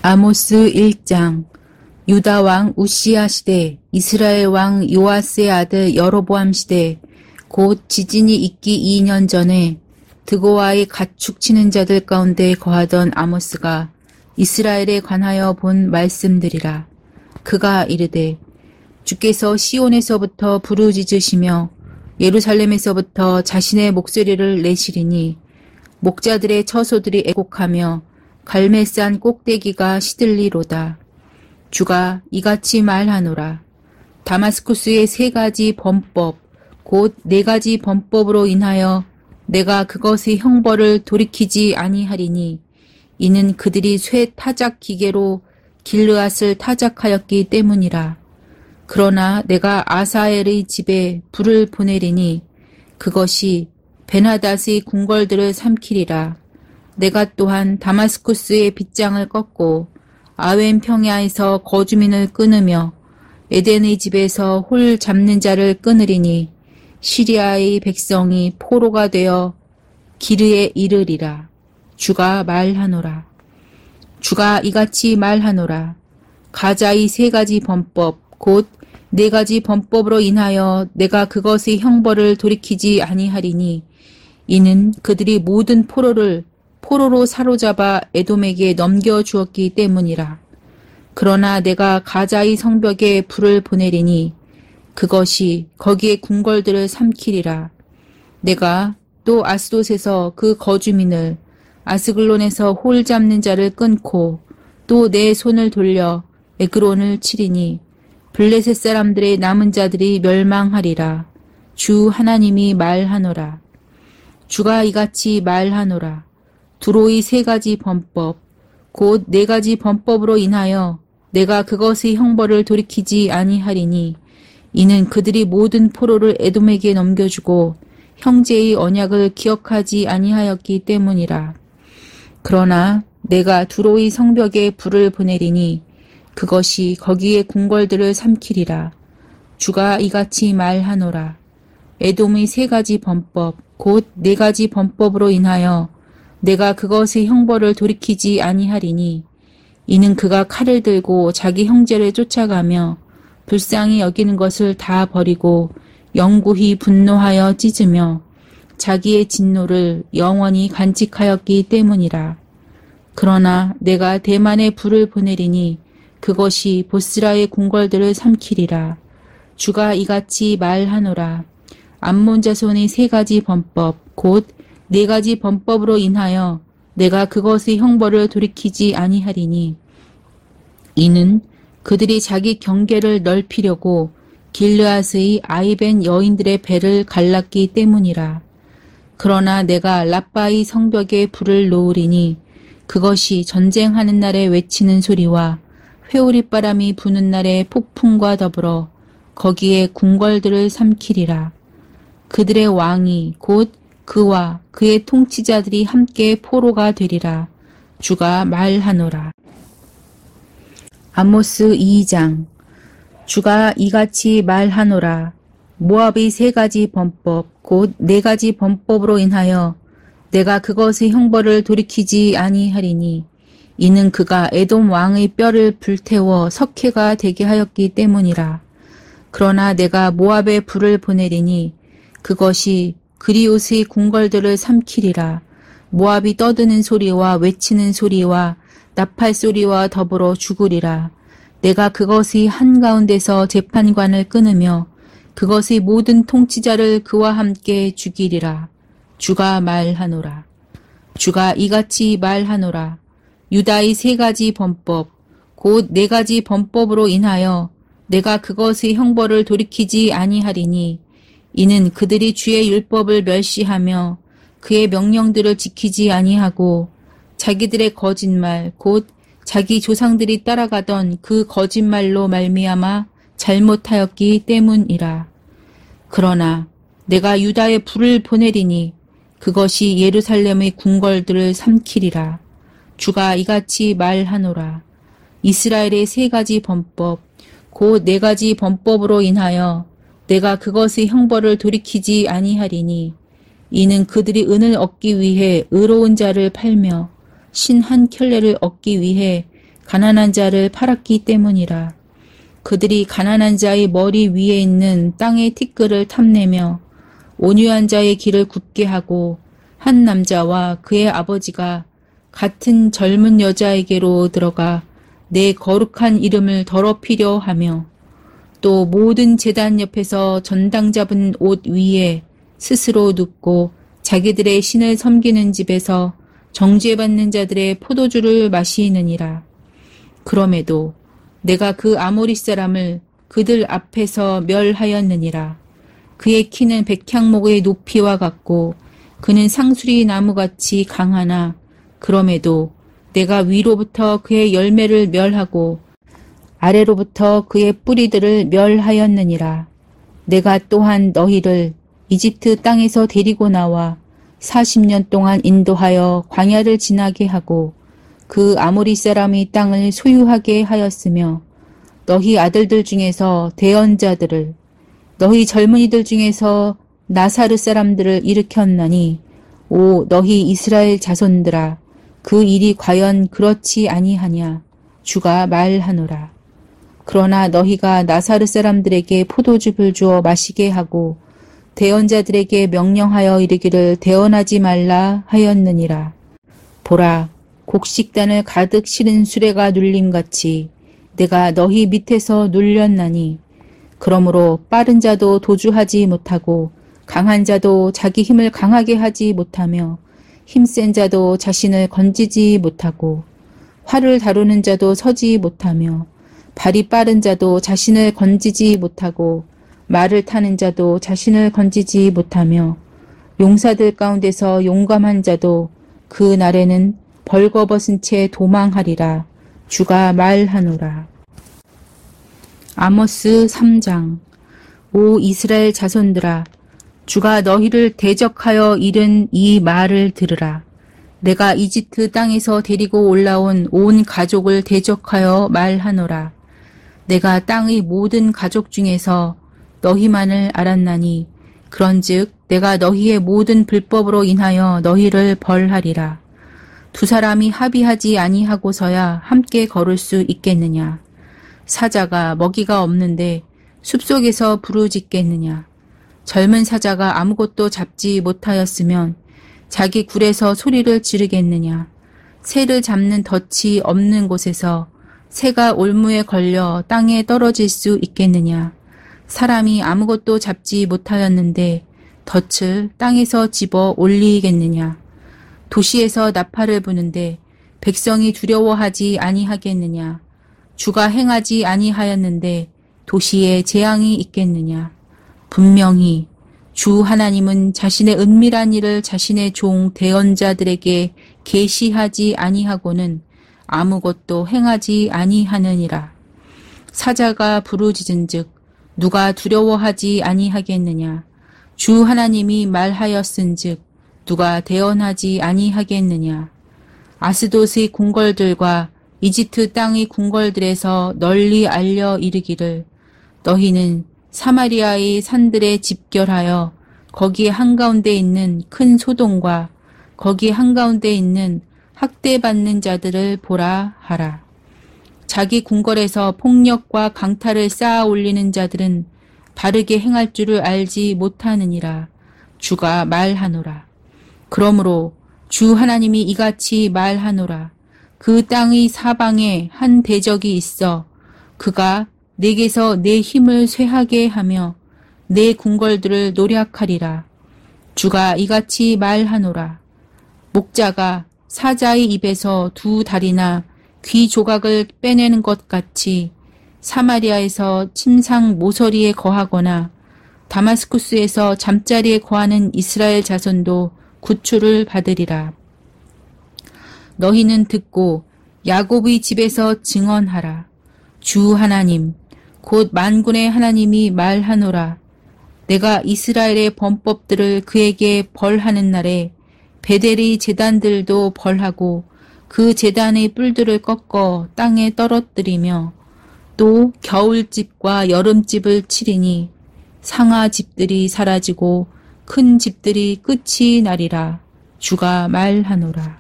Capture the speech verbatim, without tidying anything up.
아모스 일 장. 유다 왕 우시야 시대, 이스라엘 왕 요아스의 아들 여로보암 시대, 곧 지진이 있기 이 년 전에 드고아의 가축 치는 자들 가운데 거하던 아모스가 이스라엘에 관하여 본 말씀들이라. 그가 이르되, 주께서 시온에서부터 부르짖으시며 예루살렘에서부터 자신의 목소리를 내시리니 목자들의 처소들이 애곡하며 갈멜산 꼭대기가 시들리로다. 주가 이같이 말하노라. 다마스쿠스의 세 가지 범법, 곧 네 가지 범법으로 인하여 내가 그것의 형벌을 돌이키지 아니하리니 이는 그들이 쇠 타작 기계로 길르앗을 타작하였기 때문이라. 그러나 내가 아사엘의 집에 불을 보내리니 그것이 베나닷의 궁궐들을 삼키리라. 내가 또한 다마스쿠스의 빗장을 꺾고 아웬 평야에서 거주민을 끊으며 에덴의 집에서 홀 잡는 자를 끊으리니 시리아의 백성이 포로가 되어 기르에 이르리라. 주가 말하노라. 주가 이같이 말하노라. 가자의 세 가지 범법, 곧 네 가지 범법으로 인하여 내가 그것의 형벌을 돌이키지 아니하리니 이는 그들이 모든 포로를 포로로 사로잡아 에돔에게 넘겨주었기 때문이라. 그러나 내가 가자의 성벽에 불을 보내리니 그것이 거기에 궁궐들을 삼키리라. 내가 또 아스돗에서 그 거주민을, 아스글론에서 홀 잡는 자를 끊고 또 내 손을 돌려 에그론을 치리니 블레셋 사람들의 남은 자들이 멸망하리라. 주 하나님이 말하노라. 주가 이같이 말하노라. 두로의 세 가지 범법, 곧 네 가지 범법으로 인하여 내가 그것의 형벌을 돌이키지 아니하리니 이는 그들이 모든 포로를 에돔에게 넘겨주고 형제의 언약을 기억하지 아니하였기 때문이라. 그러나 내가 두로의 성벽에 불을 보내리니 그것이 거기에 궁궐들을 삼키리라. 주가 이같이 말하노라. 에돔의 세 가지 범법, 곧 네 가지 범법으로 인하여 내가 그것의 형벌을 돌이키지 아니하리니 이는 그가 칼을 들고 자기 형제를 쫓아가며 불쌍히 여기는 것을 다 버리고 영구히 분노하여 찢으며 자기의 진노를 영원히 간직하였기 때문이라. 그러나 내가 대만에 불을 보내리니 그것이 보스라의 궁궐들을 삼키리라. 주가 이같이 말하노라. 암몬 자손의 세 가지 범법, 곧 네 가지 범법으로 인하여 내가 그것의 형벌을 돌이키지 아니하리니 이는 그들이 자기 경계를 넓히려고 길르앗의 아이벤 여인들의 배를 갈랐기 때문이라. 그러나 내가 라빠의 성벽에 불을 놓으리니 그것이 전쟁하는 날에 외치는 소리와 회오리바람이 부는 날의 폭풍과 더불어 거기에 궁궐들을 삼키리라. 그들의 왕이 곧 그와 그의 통치자들이 함께 포로가 되리라. 주가 말하노라. 아모스 이 장. 주가 이같이 말하노라. 모압의 세 가지 범법, 곧 네 가지 범법으로 인하여 내가 그것의 형벌을 돌이키지 아니하리니 이는 그가 에돔 왕의 뼈를 불태워 석회가 되게 하였기 때문이라. 그러나 내가 모압에 불을 보내리니 그것이 그리옷의 궁궐들을 삼키리라. 모압이 떠드는 소리와 외치는 소리와 나팔 소리와 더불어 죽으리라. 내가 그것의 한가운데서 재판관을 끊으며 그것의 모든 통치자를 그와 함께 죽이리라. 주가 말하노라. 주가 이같이 말하노라. 유다의 세 가지 범법, 곧 네 가지 범법으로 인하여 내가 그것의 형벌을 돌이키지 아니하리니 이는 그들이 주의 율법을 멸시하며 그의 명령들을 지키지 아니하고 자기들의 거짓말, 곧 자기 조상들이 따라가던 그 거짓말로 말미암아 잘못하였기 때문이라. 그러나 내가 유다에 불을 보내리니 그것이 예루살렘의 궁궐들을 삼키리라. 주가 이같이 말하노라. 이스라엘의 세 가지 범법, 곧 네 가지 범법으로 인하여 내가 그것의 형벌을 돌이키지 아니하리니 이는 그들이 은을 얻기 위해 의로운 자를 팔며 신 한 켤레를 얻기 위해 가난한 자를 팔았기 때문이라. 그들이 가난한 자의 머리 위에 있는 땅의 티끌을 탐내며 온유한 자의 길을 굽게 하고 한 남자와 그의 아버지가 같은 젊은 여자에게로 들어가 내 거룩한 이름을 더럽히려 하며 또 모든 제단 옆에서 전당 잡은 옷 위에 스스로 눕고 자기들의 신을 섬기는 집에서 정죄받는 자들의 포도주를 마시느니라. 그럼에도 내가 그 아모리 사람을 그들 앞에서 멸하였느니라. 그의 키는 백향목의 높이와 같고 그는 상수리 나무같이 강하나 그럼에도 내가 위로부터 그의 열매를 멸하고 아래로부터 그의 뿌리들을 멸하였느니라. 내가 또한 너희를 이집트 땅에서 데리고 나와 사십 년 동안 인도하여 광야를 지나게 하고 그 아모리 사람이 땅을 소유하게 하였으며 너희 아들들 중에서 대언자들을 너희 젊은이들 중에서 나사르 사람들을 일으켰나니 오 너희 이스라엘 자손들아 그 일이 과연 그렇지 아니하냐 주가 말하노라. 그러나 너희가 나사르 사람들에게 포도주를 주어 마시게 하고 대언자들에게 명령하여 이르기를 대언하지 말라 하였느니라. 보라 곡식단을 가득 실은 수레가 눌림같이 내가 너희 밑에서 눌렸나니 그러므로 빠른 자도 도주하지 못하고 강한 자도 자기 힘을 강하게 하지 못하며 힘센 자도 자신을 건지지 못하고 활을 다루는 자도 서지 못하며 발이 빠른 자도 자신을 건지지 못하고 말을 타는 자도 자신을 건지지 못하며 용사들 가운데서 용감한 자도 그 날에는 벌거벗은 채 도망하리라. 주가 말하노라. 아모스 삼 장. 오 이스라엘 자손들아 주가 너희를 대적하여 이른 이 말을 들으라. 내가 이집트 땅에서 데리고 올라온 온 가족을 대적하여 말하노라. 내가 땅의 모든 가족 중에서 너희만을 알았나니 그런즉 내가 너희의 모든 불법으로 인하여 너희를 벌하리라. 두 사람이 합의하지 아니하고서야 함께 걸을 수 있겠느냐. 사자가 먹이가 없는데 숲속에서 부르짖겠느냐. 젊은 사자가 아무것도 잡지 못하였으면 자기 굴에서 소리를 지르겠느냐. 새를 잡는 덫이 없는 곳에서 새가 올무에 걸려 땅에 떨어질 수 있겠느냐. 사람이 아무것도 잡지 못하였는데 덫을 땅에서 집어 올리겠느냐. 도시에서 나팔을 부는데 백성이 두려워하지 아니하겠느냐. 주가 행하지 아니하였는데 도시에 재앙이 있겠느냐. 분명히 주 하나님은 자신의 은밀한 일을 자신의 종 대언자들에게 계시하지 아니하고는 아무것도 행하지 아니하느니라. 사자가 부르짖은즉 누가 두려워하지 아니하겠느냐. 주 하나님이 말하였은즉 누가 대언하지 아니하겠느냐. 아스돗의 궁궐들과 이집트 땅의 궁궐들에서 널리 알려 이르기를 너희는 사마리아의 산들에 집결하여 거기 한가운데 있는 큰 소돔과 거기 한가운데 있는 학대받는 자들을 보라 하라. 자기 궁궐에서 폭력과 강탈을 쌓아 올리는 자들은 바르게 행할 줄을 알지 못하느니라. 주가 말하노라. 그러므로 주 하나님이 이같이 말하노라. 그 땅의 사방에 한 대적이 있어 그가 내게서 내 힘을 쇠하게 하며 내 궁궐들을 노략하리라. 주가 이같이 말하노라. 목자가 사자의 입에서 두 다리나 귀 조각을 빼내는 것 같이 사마리아에서 침상 모서리에 거하거나 다마스쿠스에서 잠자리에 거하는 이스라엘 자손도 구출을 받으리라. 너희는 듣고 야곱의 집에서 증언하라. 주 하나님 곧 만군의 하나님이 말하노라. 내가 이스라엘의 범법들을 그에게 벌하는 날에 베델의 제단들도 벌하고 그 제단의 뿔들을 꺾어 땅에 떨어뜨리며 또 겨울집과 여름집을 치리니 상하집들이 사라지고 큰 집들이 끝이 나리라. 주가 말하노라.